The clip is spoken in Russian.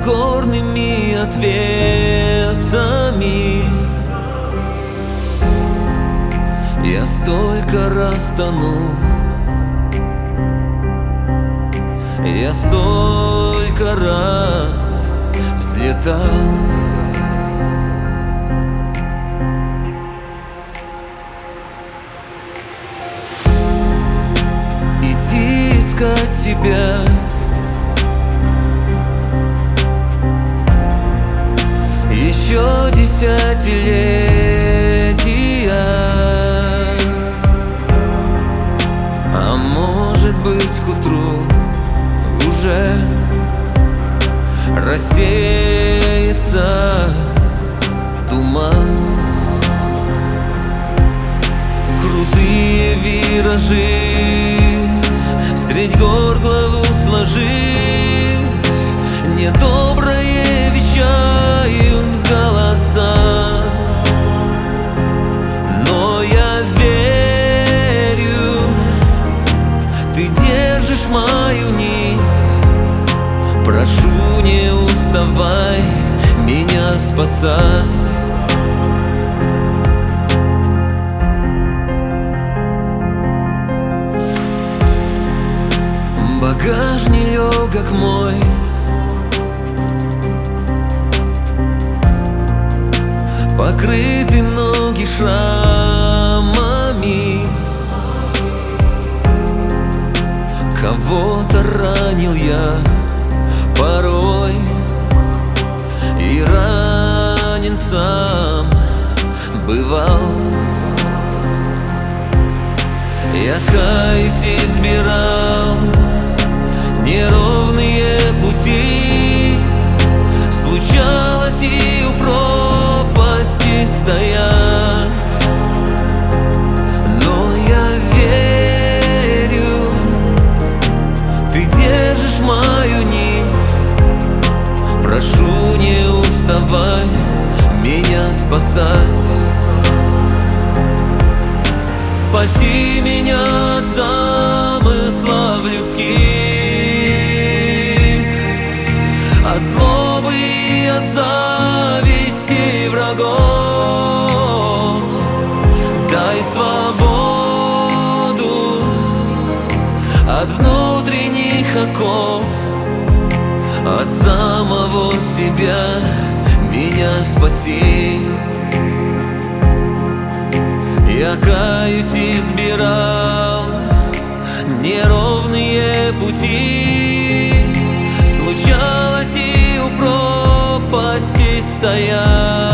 горными отвесами. Я столько раз тонул, я столько раз взлетал. Идти искать тебя, еще десятилетия, а может быть к утру уже рассеется туман. Крутые виражи, средь гор главу сложить, недоброе вещают голоса. Но я верю, ты держишь мою нить. Прошу, не уставай меня спасать. Багаж нелегок мой, покрыты ноги шрамами. Кого-то ранил я порой, и ранен сам бывал. Я каюсь, избирал неровные пути, случалось и у пропасти стоять. Но я верю, ты держишь мою нить. Прошу, не уставай меня спасать. Спаси меня от замыслов людских, от злобы и от зависти врагов. Дай свободу от внутренних оков, от самого себя меня спаси. Я каюсь, избирал неровные пути, случалось и у пропасти стоять.